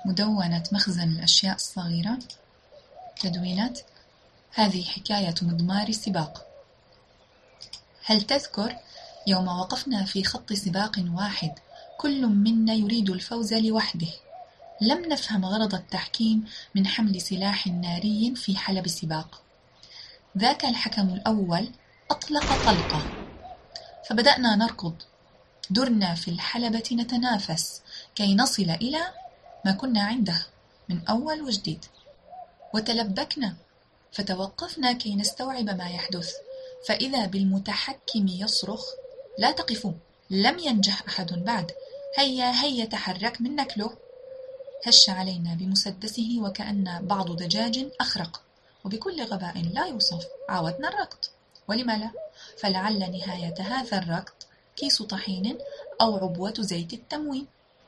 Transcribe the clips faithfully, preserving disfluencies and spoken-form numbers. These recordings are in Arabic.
مدونة مخزن الأشياء الصغيرة. تدوينات: هذه حكاية مضمار السباق. هل تذكر يوم وقفنا في خط سباق واحد، كل منا يريد الفوز لوحده؟ لم نفهم غرض التحكيم من حمل سلاح ناري في حلب السباق. ذاك الحكم الأول أطلق طلقة، فبدأنا نركض، درنا في الحلبة نتنافس كي نصل إلى ما كنا عنده من أول وجديد، وتلبكنا فتوقفنا كي نستوعب ما يحدث، فإذا بالمتحكم يصرخ: لا تقفوا، لم ينجح أحد بعد، هيا هيا تحرك من نكله. هش علينا بمسدسه وكأن بعض دجاج أخرق، وبكل غباء لا يوصف عاودنا الركض. ولم لا؟ فلعل نهاية هذا الركض كيس طحين أو عبوة زيت التموين.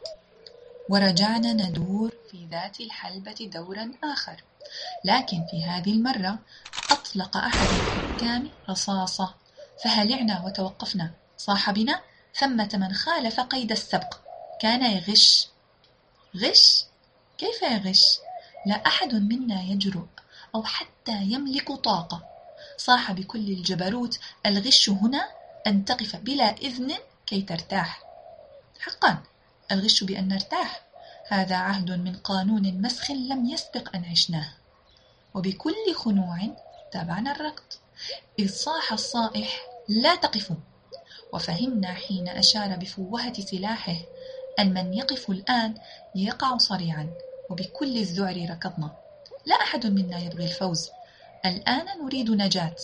ورجعنا ندور في ذات الحلبة دورا آخر، لكن في هذه المرة أطلق أحد الحكام رصاصة، فهلعنا وتوقفنا. صاح بنا: ثمة من خالف قيد السبق، كان يغش. غش؟ كيف يغش؟ لا أحد منا يجرؤ أو حتى يملك طاقة. صاح بكل الجبروت: الغش هنا أن تقف بلا إذن كي ترتاح. حقا الغش بأن نرتاح، هذا عهد من قانون مسخ لم يسبق أن عشناه. وبكل خنوع تابعنا الركض، إذ صاح الصائح: لا تقفوا. وفهمنا حين أشار بفوهة سلاحه أن من يقف الآن يقع صريعا، وبكل الذعر ركضنا. لا أحد منا يبغي الفوز، الآن نريد نجاة.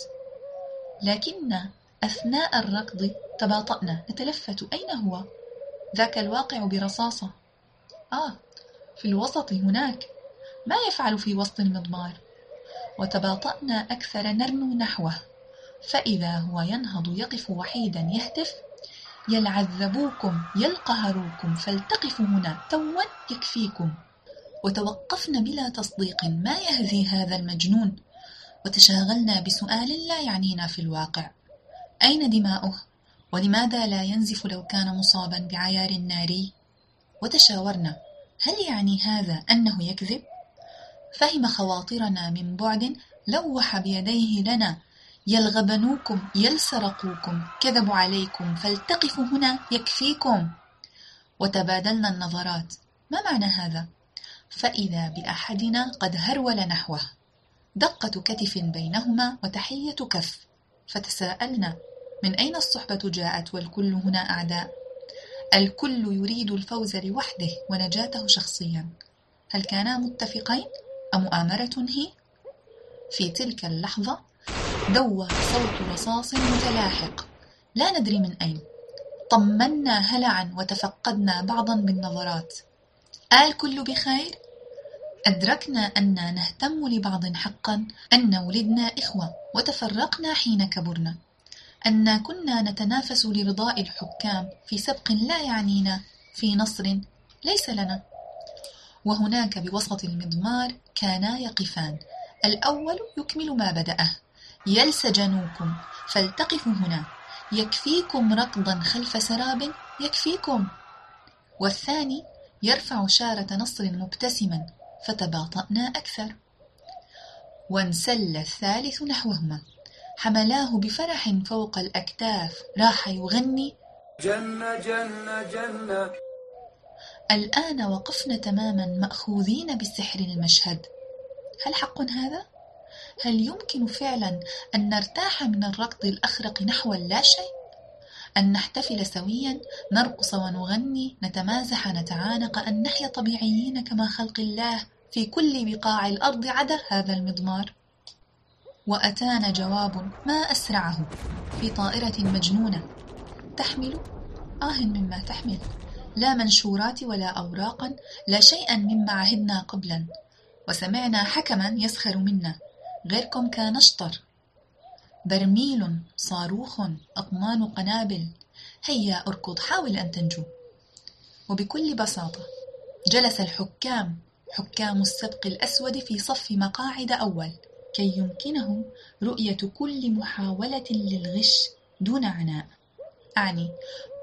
لكن أثناء الركض تباطأنا نتلفت: أين هو؟ ذاك الواقع برصاصة. آه، في الوسط هناك. ما يفعل في وسط المضمار؟ وتباطأنا أكثر نرنو نحوه، فإذا هو ينهض يقف وحيدا يهتف: يلعذبوكم يلقهروكم فلتقفوا هنا توا يكفيكم. وتوقفنا بلا تصديق، ما يهذي هذا المجنون؟ وتشاغلنا بسؤال لا يعنينا في الواقع: أين دماؤه؟ ولماذا لا ينزف لو كان مصابا بعيار ناري؟ وتشاورنا: هل يعني هذا أنه يكذب؟ فهم خواطرنا من بعد، لوح بيديه لنا: يلغبنوكم يلسرقوكم كذبوا عليكم فلتقفوا هنا يكفيكم. وتبادلنا النظرات: ما معنى هذا؟ فإذا بأحدنا قد هرول نحوه، دقة كتف بينهما وتحية كف. فتساءلنا: من أين الصحبة جاءت والكل هنا أعداء؟ الكل يريد الفوز لوحده ونجاته شخصيا. هل كانا متفقين أم مؤامرة هي؟ في تلك اللحظة دوى صوت رصاص متلاحق، لا ندري من أين. طمنا هلعا وتفقدنا بعضا بالنظرات: الكل بخير؟ أدركنا أننا نهتم لبعض حقا، أن ولدنا إخوة وتفرقنا حين كبرنا، أننا كنا نتنافس لرضاء الحكام في سبق لا يعنينا، في نصر ليس لنا. وهناك بوسط المضمار كانا يقفان، الأول يكمل ما بدأه: يلسجنوكم فلتقفوا هنا يكفيكم ركضا خلف سراب يكفيكم. والثاني يرفع شارة نصر مبتسما، فتباطأنا أكثر. وانسل الثالث نحوهما، حملاه بفرح فوق الأكتاف، راح يغني: جنة جنة جنة. الآن وقفنا تماما مأخوذين بسحر المشهد. هل حق هذا؟ هل يمكن فعلا أن نرتاح من الركض الأخرق نحو اللا شيء؟ أن نحتفل سويا، نرقص ونغني، نتمازح، نتعانق، أن نحيا طبيعيين كما خلق الله في كل بقاع الأرض عدا هذا المضمار؟ وأتانا جواب ما أسرعه في طائرة مجنونة تحمل آه مما تحمل، لا منشورات ولا أوراقا، لا شيئا مما عهدنا قبلا. وسمعنا حكما يسخر منا: غيركم كنشطر، برميل، صاروخ، أطنان قنابل، هيا أركض، حاول أن تنجو. وبكل بساطة جلس الحكام، حكام السبق الأسود، في صف مقاعد أول كي يمكنهم رؤية كل محاولة للغش دون عناء، أعني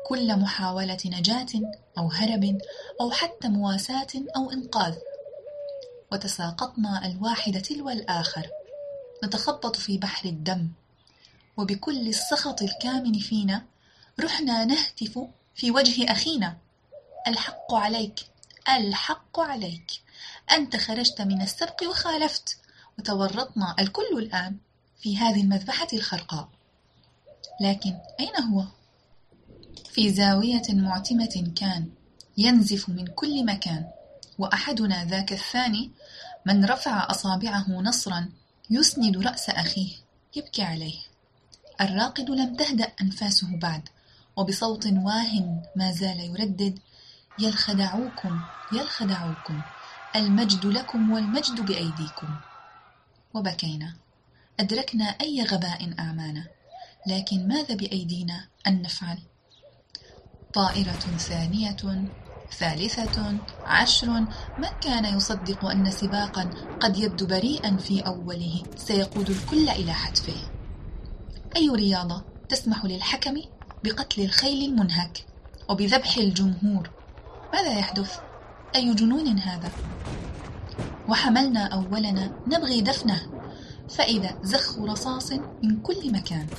كل محاولة نجاة أو هرب أو حتى مواساة أو إنقاذ، وتساقطنا الواحد تلو الآخر نتخبط في بحر الدم، وبكل السخط الكامن فينا رحنا نهتف في وجه أخينا: الحق عليك، الحق عليك، أنت خرجت من السبق وخالفت. وتورطنا الكل الآن في هذه المذبحة الخرقاء. لكن أين هو؟ في زاوية معتمة كان ينزف من كل مكان، وأحدنا ذاك الثاني من رفع أصابعه نصرا يسند رأس أخيه يبكي عليه. الراقد لم تهدأ أنفاسه بعد، وبصوت واهن ما زال يردد: يلخدعوكم يلخدعوكم، المجد لكم والمجد بأيديكم. وبكينا، أدركنا أي غباء أعمانا، لكن ماذا بأيدينا أن نفعل؟ طائرة ثانية، ثالثة، عشر، من كان يصدق أن سباقا قد يبدو بريئا في أوله سيقود الكل إلى حتفه؟ أي رياضة تسمح للحكم بقتل الخيل المنهك وبذبح الجمهور؟ ماذا يحدث؟ أي جنون هذا؟ وحملنا أولنا نبغي دفنه، فإذا زخ رصاص من كل مكان.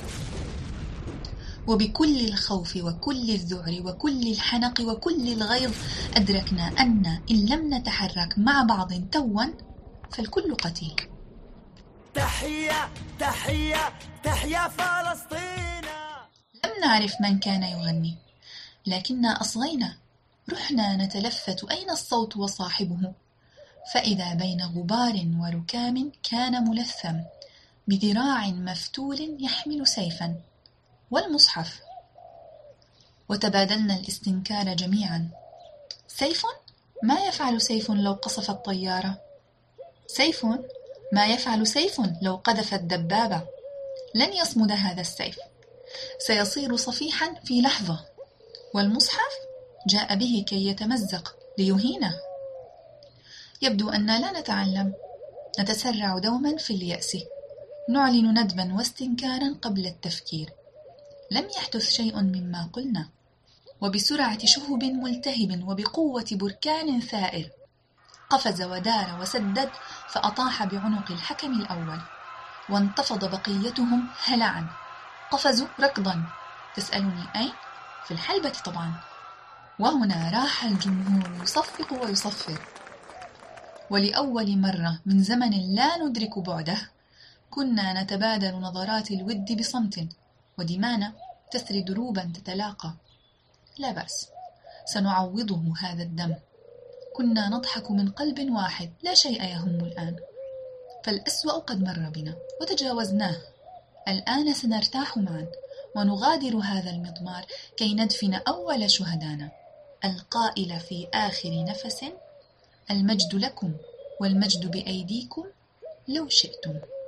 وبكل الخوف وكل الذعر وكل الحنق وكل الغيظ أدركنا أن إن لم نتحرك مع بعض توا فالكل قتيل. تحية تحية تحية فلسطين. لم نعرف من كان يغني، لكننا أصغينا، رحنا نتلفت أين الصوت وصاحبه، فإذا بين غبار وركام كان ملثم بذراع مفتول يحمل سيفا والمصحف. وتبادلنا الاستنكار جميعا: سيف؟ ما يفعل سيف لو قصف الطيارة؟ سيف؟ ما يفعل سيف لو قذف الدبابة؟ لن يصمد هذا السيف، سيصير صفيحا في لحظة. والمصحف جاء به كي يتمزق ليهينه. يبدو أننا لا نتعلم، نتسرع دوما في اليأس، نعلن ندبا واستنكارا قبل التفكير. لم يحدث شيء مما قلنا، وبسرعة شهب ملتهب وبقوة بركان ثائر قفز ودار وسدد، فأطاح بعنق الحكم الأول، وانتفض بقيتهم هلعا، قفزوا ركضا. تسألني أين؟ في الحلبة طبعا. وهنا راح الجمهور يصفق ويصفر، ولأول مرة من زمن لا ندرك بعده كنا نتبادل نظرات الود بصمت، ودمانا تسري دروبا تتلاقى. لا بأس، سنعوضه هذا الدم. كنا نضحك من قلب واحد، لا شيء يهم الآن، فالأسوأ قد مر بنا وتجاوزناه. الآن سنرتاح معا ونغادر هذا المضمار كي ندفن أول شهدانا، القائل في آخر نفس: المجد لكم والمجد بأيديكم لو شئتم.